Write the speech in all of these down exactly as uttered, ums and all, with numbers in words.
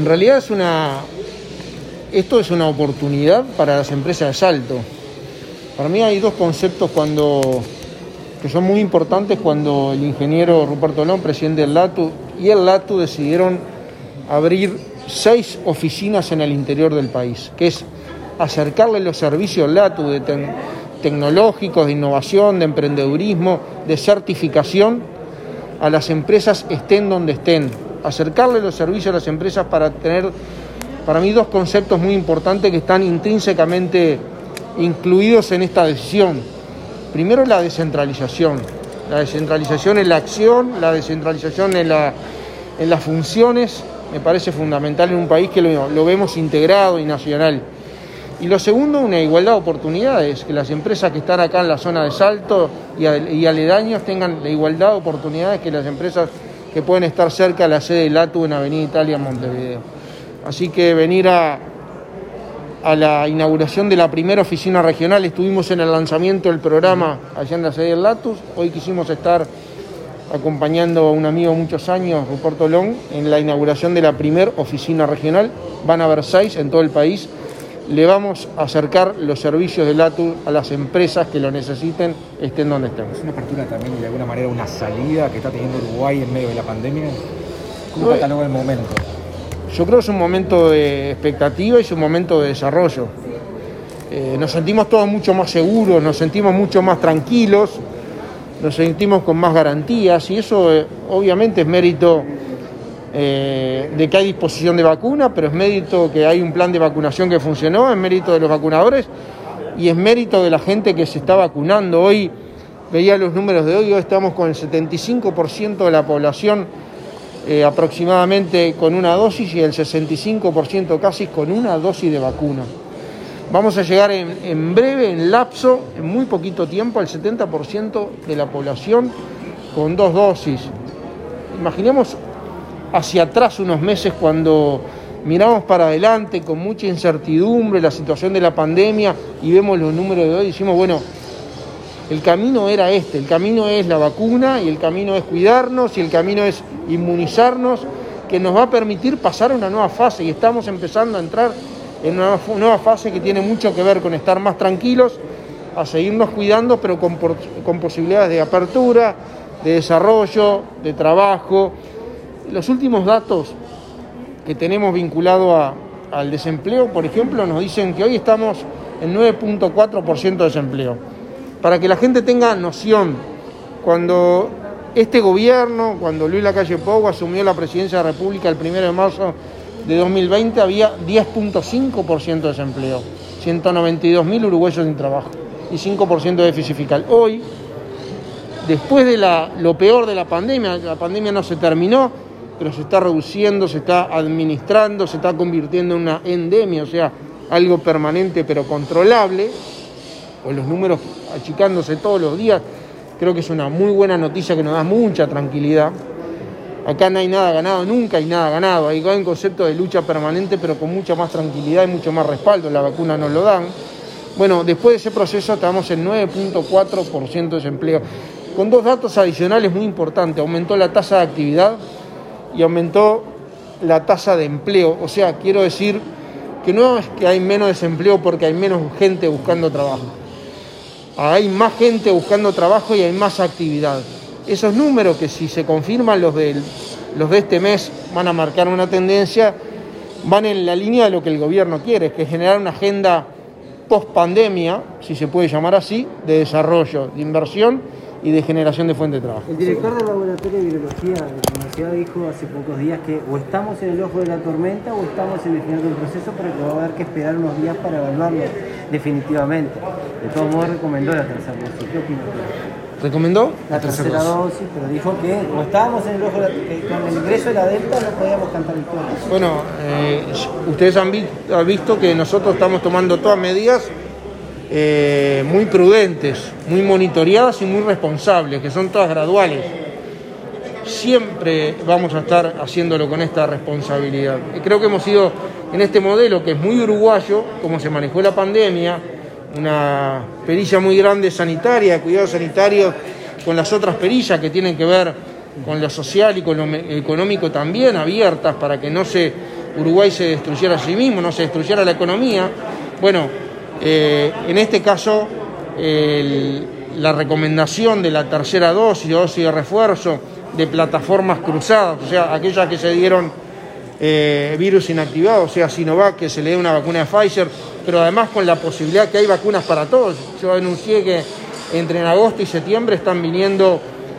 En realidad es una, esto es una oportunidad para las empresas de Salto. Para mí hay dos conceptos cuando, que son muy importantes cuando el ingeniero Ruperto Long, presidente del LATU, y el LATU decidieron abrir seis oficinas en el interior del país, que es acercarle los servicios LATU de te- tecnológicos, de innovación, de emprendedurismo, de certificación a las empresas estén donde estén, acercarle los servicios a las empresas para tener, para mí, dos conceptos muy importantes que están intrínsecamente incluidos en esta decisión. Primero, la descentralización, la descentralización en la acción, la descentralización en, la, en las funciones, me parece fundamental en un país que lo, lo vemos integrado y nacional. Y lo segundo, una igualdad de oportunidades, que las empresas que están acá en la zona de Salto y, y aledaños tengan la igualdad de oportunidades que las empresas que pueden estar cerca de la sede del LATU en Avenida Italia, en Montevideo. Así que venir a, a la inauguración de la primera oficina regional, estuvimos en el lanzamiento del programa allá en la sede del LATU, hoy quisimos estar acompañando a un amigo de muchos años, Ruperto Long, en la inauguración de la primera oficina regional. Van a haber seis en todo el país. Le vamos a acercar los servicios de LATU a las empresas que lo necesiten, estén donde estén. ¿Es una apertura también y de alguna manera una salida que está teniendo Uruguay en medio de la pandemia? ¿Cómo no, cataloga el momento? Yo creo que es un momento de expectativa y es un momento de desarrollo. Eh, nos sentimos todos mucho más seguros, nos sentimos mucho más tranquilos, nos sentimos con más garantías y eso eh, obviamente es mérito Eh, de que hay disposición de vacuna, pero es mérito que hay un plan de vacunación que funcionó, es mérito de los vacunadores y es mérito de la gente que se está vacunando. Hoy veía los números de hoy, hoy estamos con el setenta y cinco por ciento de la población eh, aproximadamente con una dosis y el sesenta y cinco por ciento casi con una dosis de vacuna. Vamos a llegar en, en breve, en lapso, en muy poquito tiempo, al setenta por ciento de la población con dos dosis. Imaginemos hacia atrás unos meses cuando miramos para adelante con mucha incertidumbre la situación de la pandemia y vemos los números de hoy y decimos, bueno, el camino era este, el camino es la vacuna y el camino es cuidarnos y el camino es inmunizarnos, que nos va a permitir pasar a una nueva fase y estamos empezando a entrar en una nueva fase que tiene mucho que ver con estar más tranquilos, a seguirnos cuidando, pero con, con posibilidades de apertura, de desarrollo, de trabajo. Los últimos datos que tenemos vinculado a, al desempleo, por ejemplo, nos dicen que hoy estamos en nueve punto cuatro por ciento de desempleo. Para que la gente tenga noción, cuando este gobierno, cuando Luis Lacalle Pou asumió la presidencia de la República el primero de marzo de dos mil veinte, había diez punto cinco por ciento de desempleo, ciento noventa y dos mil uruguayos sin trabajo y cinco por ciento de déficit fiscal. Hoy, después de la, lo peor de la pandemia, la pandemia no se terminó, pero se está reduciendo, se está administrando, se está convirtiendo en una endemia, o sea, algo permanente pero controlable, con los números achicándose todos los días. Creo que es una muy buena noticia que nos da mucha tranquilidad. Acá no hay nada ganado, nunca hay nada ganado, hay un concepto de lucha permanente pero con mucha más tranquilidad y mucho más respaldo, la vacuna nos lo dan. Bueno, después de ese proceso estamos en nueve punto cuatro por ciento de desempleo, con dos datos adicionales muy importantes: aumentó la tasa de actividad y aumentó la tasa de empleo. O sea, quiero decir que no es que hay menos desempleo porque hay menos gente buscando trabajo. Hay más gente buscando trabajo y hay más actividad. Esos números, que si se confirman los de, los de este mes, van a marcar una tendencia, van en la línea de lo que el gobierno quiere, que es generar una agenda post-pandemia, si se puede llamar así, de desarrollo, de inversión y de generación de fuente de trabajo. El director del Laboratorio de Virología de la Universidad dijo hace pocos días que o estamos en el ojo de la tormenta o estamos en el final del proceso, pero que va a haber que esperar unos días para evaluarlo definitivamente. De todos modos, recomendó la tercera dosis. ¿Qué opinas? ¿Recomendó? La, la tercera, tercera dosis, pero dijo que o estábamos en el ojo de la que con el ingreso de la Delta no podíamos cantar victoria. Bueno, eh, ustedes han, vi, han visto que nosotros estamos tomando todas medidas Eh, muy prudentes, muy monitoreadas y muy responsables, que son todas graduales. Siempre vamos a estar haciéndolo con esta responsabilidad. Y creo que hemos ido en este modelo, que es muy uruguayo, como se manejó la pandemia, una perilla muy grande sanitaria, cuidados sanitarios, con las otras perillas que tienen que ver con lo social y con lo económico también abiertas, para que no se Uruguay se destruyera a sí mismo, no se destruyera la economía. Bueno, eh, en este caso, el, la recomendación de la tercera dosis, dosis de refuerzo, de plataformas cruzadas, o sea, aquellas que se dieron eh, virus inactivado, o sea, Sinovac, que se le dé una vacuna de Pfizer, pero además con la posibilidad que hay vacunas para todos. Yo anuncié que entre en agosto y septiembre están viniendo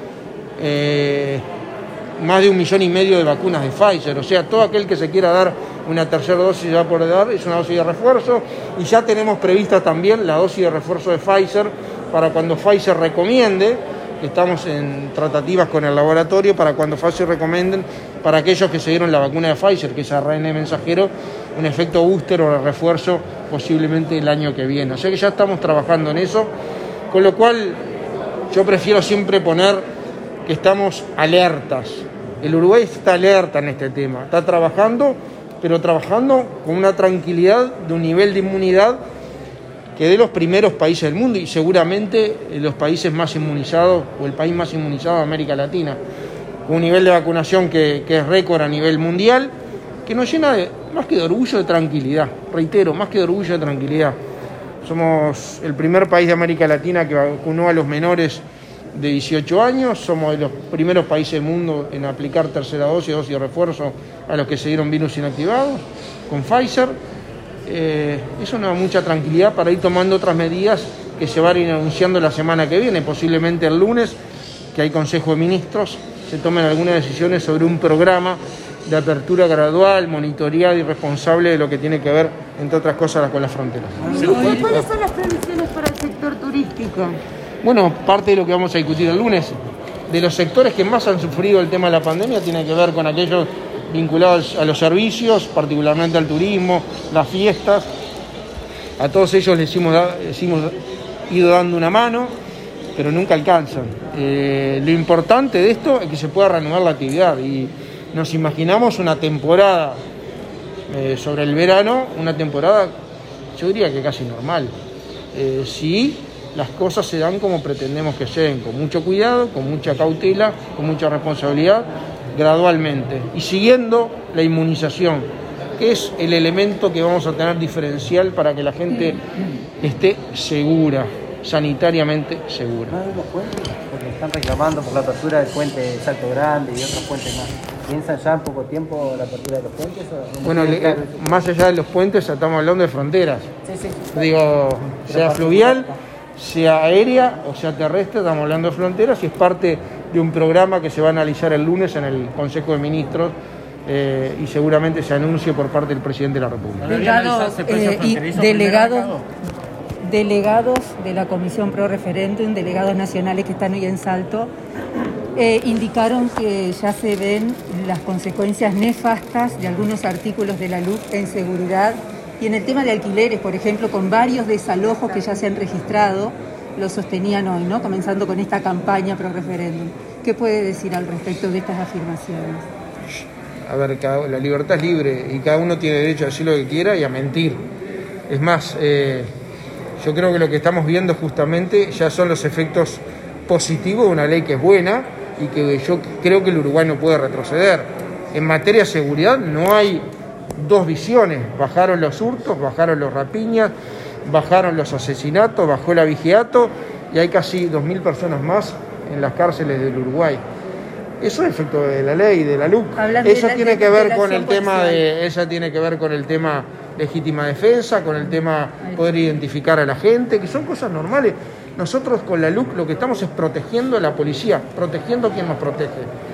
eh, más de un millón y medio de vacunas de Pfizer, o sea, todo aquel que se quiera dar una tercera dosis se va a poder dar, es una dosis de refuerzo, y ya tenemos prevista también la dosis de refuerzo de Pfizer para cuando Pfizer recomiende. Estamos en tratativas con el laboratorio para cuando Pfizer recomienden para aquellos que se dieron la vacuna de Pfizer, que es A R N mensajero, un efecto booster o refuerzo posiblemente el año que viene. O sea que ya estamos trabajando en eso, con lo cual yo prefiero siempre poner que estamos alertas. El Uruguay está alerta en este tema, está trabajando, pero trabajando con una tranquilidad de un nivel de inmunidad que de los primeros países del mundo y seguramente los países más inmunizados o el país más inmunizado de América Latina, con un nivel de vacunación que, que es récord a nivel mundial, que nos llena de, más que de orgullo, de tranquilidad. Reitero, más que de orgullo, de tranquilidad. Somos el primer país de América Latina que vacunó a los menores de dieciocho años, somos de los primeros países del mundo en aplicar tercera dosis, dosis de refuerzo a los que se dieron virus inactivados con Pfizer. Eh, eso nos da mucha tranquilidad para ir tomando otras medidas que se van a ir anunciando la semana que viene, posiblemente el lunes, que hay Consejo de Ministros, se tomen algunas decisiones sobre un programa de apertura gradual, monitoreada y responsable de lo que tiene que ver, entre otras cosas, con las fronteras. ¿Cuáles son las previsiones para el sector turístico? Bueno, parte de lo que vamos a discutir el lunes, de los sectores que más han sufrido el tema de la pandemia, tiene que ver con aquellos vinculados a los servicios, particularmente al turismo, las fiestas. A todos ellos les hemos, les hemos ido dando una mano, pero nunca alcanzan. Eh, lo importante de esto es que se pueda reanudar la actividad y nos imaginamos una temporada eh, sobre el verano, una temporada, yo diría que casi normal. Eh, si las cosas se dan como pretendemos que se den, con mucho cuidado, con mucha cautela, con mucha responsabilidad, gradualmente, y siguiendo la inmunización, que es el elemento que vamos a tener diferencial para que la gente esté segura, sanitariamente segura. ¿No hay los puentes? Porque están reclamando por la apertura del puente Salto Grande y otros puentes más. ¿Piensan ya en poco tiempo la apertura de los puentes? ¿O no bueno, le, claro? Más allá de los puentes, estamos hablando de fronteras. Sí, sí. Digo, sea fluvial, sea aérea o sea terrestre, estamos hablando de fronteras y es parte de un programa que se va a analizar el lunes en el Consejo de Ministros eh, y seguramente se anuncie por parte del Presidente de la República. Delegados, eh, y delegados, delegados de la Comisión Pro Referéndum, delegados nacionales que están hoy en Salto, eh, indicaron que ya se ven las consecuencias nefastas de algunos artículos de la L U C en seguridad y en el tema de alquileres, por ejemplo, con varios desalojos que ya se han registrado, lo sostenían hoy, ¿no? Comenzando con esta campaña pro referéndum. ¿Qué puede decir al respecto de estas afirmaciones? A ver, cada, la libertad es libre y cada uno tiene derecho a decir lo que quiera y a mentir. Es más, eh, yo creo que lo que estamos viendo justamente ya son los efectos positivos de una ley que es buena y que yo creo que el Uruguay no puede retroceder. En materia de seguridad no hay dos visiones. Bajaron los hurtos, bajaron los rapiñas, bajaron los asesinatos, bajó el abigeato y hay casi dos mil personas más en las cárceles del Uruguay. Eso es efecto de la ley, de la L U C. Eso tiene que ver con el tema de, eso tiene que ver con el tema legítima defensa, con el tema poder identificar a la gente, que son cosas normales. Nosotros con la L U C lo que estamos es protegiendo a la policía, protegiendo a quien nos protege.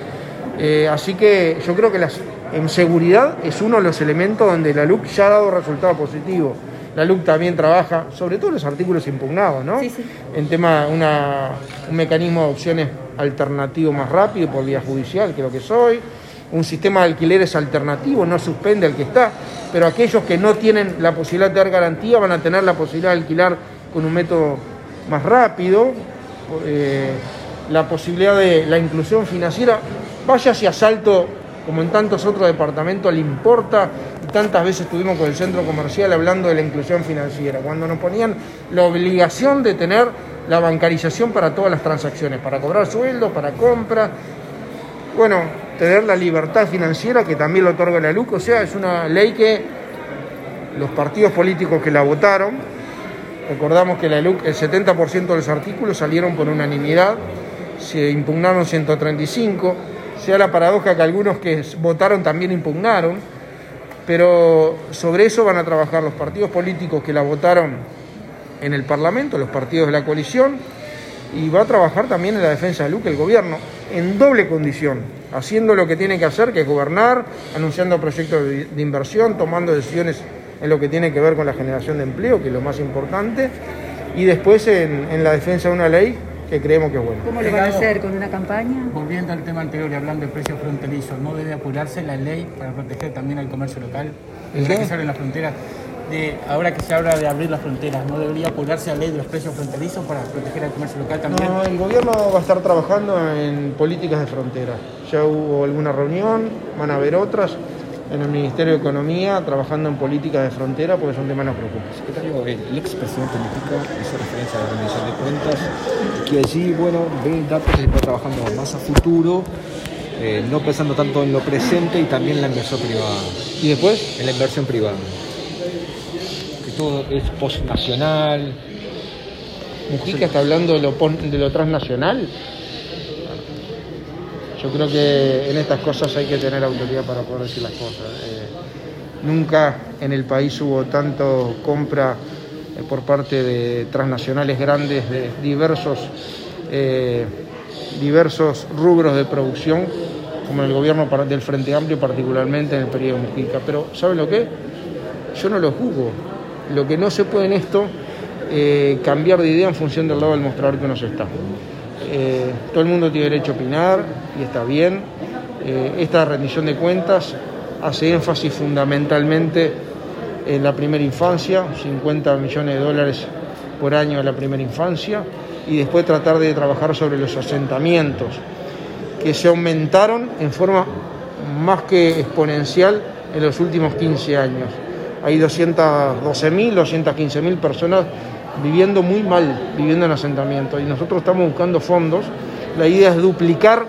Eh, así que yo creo que las, en seguridad es uno de los elementos donde la L U C ya ha dado resultados positivos. La L U C también trabaja, sobre todo los artículos impugnados, ¿no? Sí, sí. En tema de una, un mecanismo de opciones alternativo más rápido por vía judicial, que lo que soy, un sistema de alquileres alternativo, no suspende al que está, pero aquellos que no tienen la posibilidad de dar garantía van a tener la posibilidad de alquilar con un método más rápido, eh, la posibilidad de la inclusión financiera. Vaya hacia Salto, como en tantos otros departamentos, le importa, y tantas veces estuvimos con el centro comercial hablando de la inclusión financiera, cuando nos ponían la obligación de tener la bancarización para todas las transacciones, para cobrar sueldos, para compras. bueno, tener la libertad financiera que también lo otorga la LUC, o sea, es una ley que los partidos políticos que la votaron, recordamos que la LUC, el setenta por ciento de los artículos salieron por unanimidad, se impugnaron ciento treinta y cinco, sea la paradoja que algunos que votaron también impugnaron, pero sobre eso van a trabajar los partidos políticos que la votaron en el Parlamento, los partidos de la coalición, y va a trabajar también en la defensa de LUC el gobierno, en doble condición, haciendo lo que tiene que hacer, que es gobernar, anunciando proyectos de, de inversión, tomando decisiones en lo que tiene que ver con la generación de empleo, que es lo más importante, y después en, en la defensa de una ley que creemos que es buena. ¿Cómo lo van a hacer? ¿Con una campaña? Volviendo al tema anterior y hablando de precios fronterizos, ¿no debe apurarse la ley para proteger también al comercio local? ¿El Ahora qué? que se abren las fronteras, de, ahora que se habla de abrir las fronteras, ¿no debería apurarse la ley de los precios fronterizos para proteger al comercio local también? No, el gobierno va a estar trabajando en políticas de frontera. Ya hubo alguna reunión, van a haber otras en el Ministerio de Economía trabajando en políticas de frontera porque son temas que nos preocupan. Secretario, el expresidente Mujica hizo referencia a la rendición de cuentas, que allí, bueno, ve datos que se está trabajando más a futuro, eh, no pensando tanto en lo presente y también en la inversión privada. ¿Y después? En la inversión privada. Que todo es postnacional. Mujica está hablando de lo, de lo transnacional. Yo creo que en estas cosas hay que tener autoridad para poder decir las cosas. Eh, nunca en el país hubo tanto compra eh, por parte de transnacionales grandes de diversos, eh, diversos rubros de producción, como en el gobierno del Frente Amplio, particularmente en el periodo de Mujica. Pero ¿saben lo que? Yo no lo juzgo. Lo que no se puede en esto, eh, cambiar de idea en función del lado del mostrador que uno se está. Eh, todo el mundo tiene derecho a opinar y está bien. Eh, esta rendición de cuentas hace énfasis fundamentalmente en la primera infancia, cincuenta millones de dólares por año en la primera infancia, y después tratar de trabajar sobre los asentamientos, que se aumentaron en forma más que exponencial en los últimos quince años. Hay doscientas doce mil, doscientas quince mil personas viviendo muy mal, viviendo en asentamientos, y nosotros estamos buscando fondos. La idea es duplicar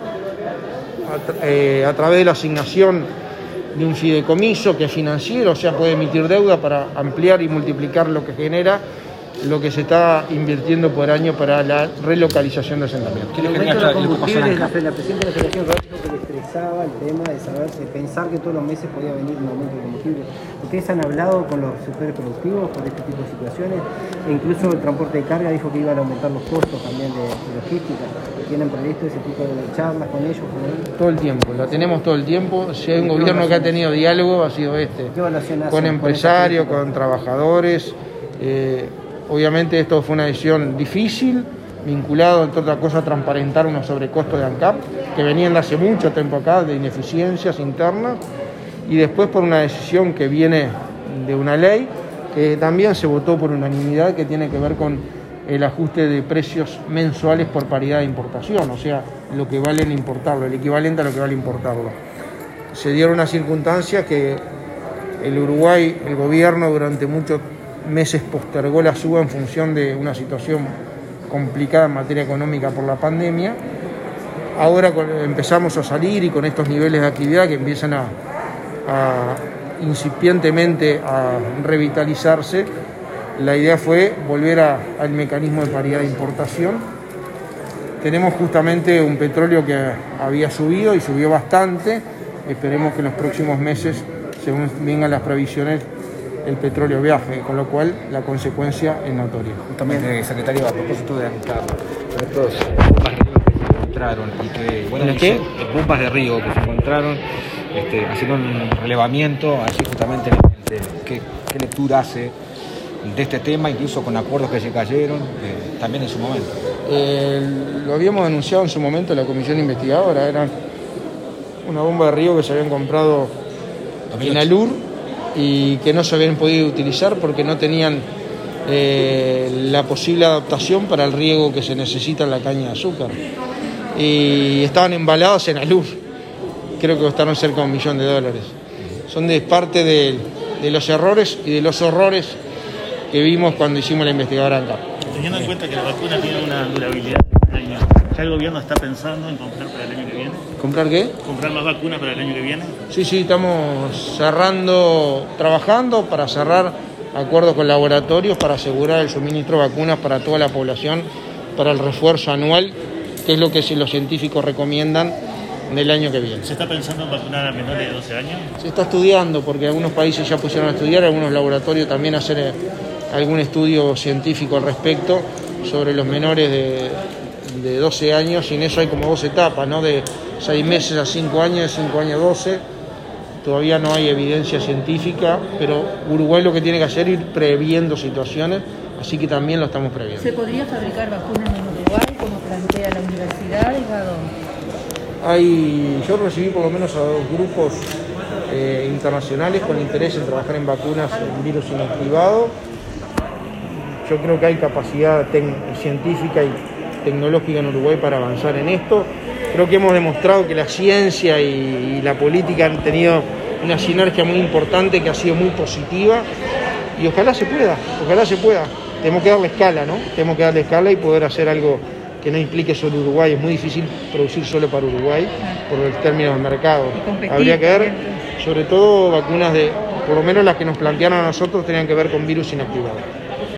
a, tra eh, a través de la asignación de un fideicomiso que es financiero, o sea, puede emitir deuda para ampliar y multiplicar lo que genera, lo que se está invirtiendo por año para la relocalización de asentamientos. El aumento de los combustibles, la, la presidenta de la Federación dijo que le estresaba el tema de saber, de pensar que todos los meses podía venir un aumento de combustible. ¿Ustedes han hablado con los sectores productivos por este tipo de situaciones? E incluso el transporte de carga dijo que iban a aumentar los costos también de, de logística. ¿Tienen previsto ese tipo de charlas con ellos? Con ellos? Todo el tiempo, la tenemos todo el tiempo. Si hay un gobierno que ha tenido diálogo, ha sido este. ¿Qué evaluación hacen con empresarios, con, con trabajadores. Eh, Obviamente esto fue una decisión difícil, vinculado, entre otras cosas, a transparentar unos sobrecostos de ANCAP, que venían de hace mucho tiempo acá, de ineficiencias internas, y después por una decisión que viene de una ley, que también se votó por unanimidad, que tiene que ver con el ajuste de precios mensuales por paridad de importación, o sea, lo que vale importarlo, el equivalente a lo que vale importarlo. Se dieron unas circunstancias que el Uruguay, el gobierno, durante mucho tiempo, meses postergó la suba en función de una situación complicada en materia económica por la pandemia. Ahora empezamos a salir y con estos niveles de actividad que empiezan a, a incipientemente a revitalizarse, la idea fue volver a, al mecanismo de paridad de importación. Tenemos justamente un petróleo que había subido y subió bastante. Esperemos que en los próximos meses, según vengan las previsiones, el petróleo viaje, con lo cual la consecuencia es notoria. Justamente, secretario, a propósito de ANCAP, estos bombas de río que se encontraron y que, bueno, ¿En qué? bombas de río que se encontraron, este, haciendo un relevamiento, así justamente, ¿qué, qué lectura hace de este tema, incluso con acuerdos que se cayeron, eh, también en su momento? Eh, lo habíamos denunciado en su momento la comisión investigadora, era una bomba de río que se habían comprado en Alur y que no se habían podido utilizar porque no tenían eh, la posible adaptación para el riego que se necesita en la caña de azúcar. Y estaban embalados en Alur, creo que costaron cerca de un millón de dólares. Son de parte de, de los errores y de los horrores que vimos cuando hicimos la investigadora ANCAP. Teniendo en cuenta que la vacuna tiene una durabilidad de un año, ¿ya el gobierno está pensando en comprar para el año que viene? ¿Comprar qué? ¿Comprar más vacunas para el año que viene? Sí, sí, estamos cerrando, trabajando para cerrar acuerdos con laboratorios para asegurar el suministro de vacunas para toda la población, para el refuerzo anual, que es lo que los científicos recomiendan del año que viene. ¿Se está pensando en vacunar a menores de doce años? Se está estudiando, porque algunos países ya pusieron a estudiar, algunos laboratorios también a hacer algún estudio científico al respecto sobre los menores de, de doce años, y en eso hay como dos etapas, ¿no? De seis meses a cinco años, de cinco años a doce. Todavía no hay evidencia científica, pero Uruguay lo que tiene que hacer es ir previendo situaciones, así que también lo estamos previendo. ¿Se podría fabricar vacunas en Uruguay, como plantea la universidad, Edgardo? Hay, yo recibí por lo menos a dos grupos eh, internacionales con interés en trabajar en vacunas en virus inactivado. Yo creo que hay capacidad científica y tecnológica en Uruguay para avanzar en esto. Creo que hemos demostrado que la ciencia y, y la política han tenido una sinergia muy importante que ha sido muy positiva, y ojalá se pueda, ojalá se pueda. Tenemos que darle escala, ¿no? Tenemos que darle escala y poder hacer algo que no implique solo Uruguay. Es muy difícil producir solo para Uruguay por el término del mercado. Habría que ver, sobre todo vacunas de, por lo menos las que nos plantearon a nosotros, tenían que ver con virus inactivados.